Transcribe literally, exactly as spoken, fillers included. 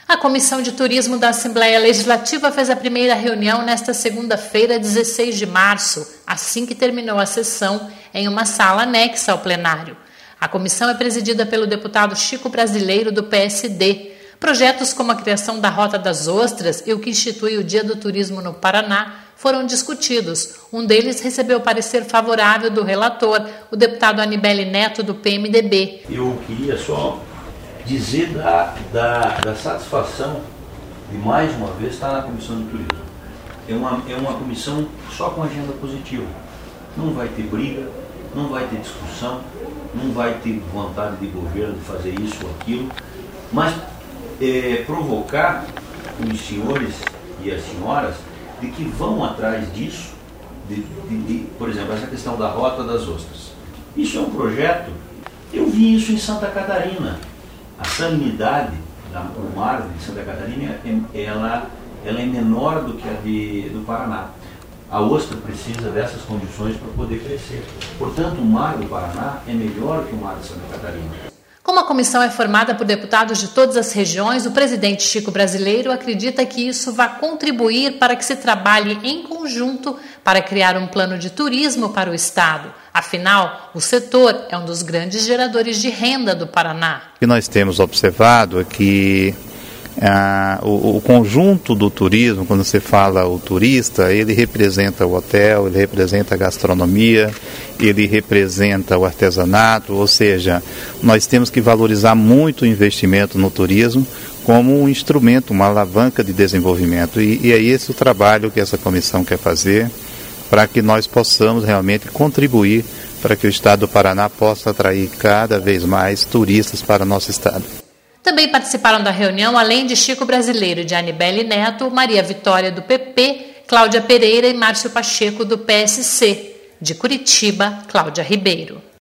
A Comissão de Turismo da Assembleia Legislativa fez a primeira reunião nesta segunda-feira, dezesseis de março, assim que terminou a sessão, em uma sala anexa ao plenário. A comissão é presidida pelo deputado Chico Brasileiro, do P S D. Projetos como a criação da Rota das Ostras e o que institui o Dia do Turismo no Paraná foram discutidos. Um deles recebeu parecer favorável do relator, o deputado Anibele Neto, do P M D B. Eu queria só dizer da, da, da satisfação de mais uma vez estar na Comissão de Turismo. É uma, é uma comissão só com agenda positiva. Não vai ter briga, não vai ter discussão, não vai ter vontade de governo de fazer isso ou aquilo, mas é, provocar os senhores e as senhoras de que vão atrás disso, de, de, de, por exemplo, essa questão da Rota das Ostras. Isso é um projeto, eu vi isso em Santa Catarina. A salinidade do mar de Santa Catarina, ela, ela é menor do que a de, do Paraná. A ostra precisa dessas condições para poder crescer. Portanto, o mar do Paraná é melhor que o mar de Santa Catarina. Como a comissão é formada por deputados de todas as regiões, o presidente Chico Brasileiro acredita que isso vai contribuir para que se trabalhe em conjunto para criar um plano de turismo para o estado. Afinal, o setor é um dos grandes geradores de renda do Paraná. O que nós temos observado é que ah, o, o conjunto do turismo, quando você fala o turista, ele representa o hotel, ele representa a gastronomia, ele representa o artesanato, ou seja, nós temos que valorizar muito o investimento no turismo como um instrumento, uma alavanca de desenvolvimento. E, e é esse o trabalho que essa comissão quer fazer, para que nós possamos realmente contribuir para que o estado do Paraná possa atrair cada vez mais turistas para o nosso estado. Também participaram da reunião, além de Chico Brasileiro e de Anibele Neto, Maria Vitória, do P P, Cláudia Pereira e Márcio Pacheco, do P S C. De Curitiba, Cláudia Ribeiro.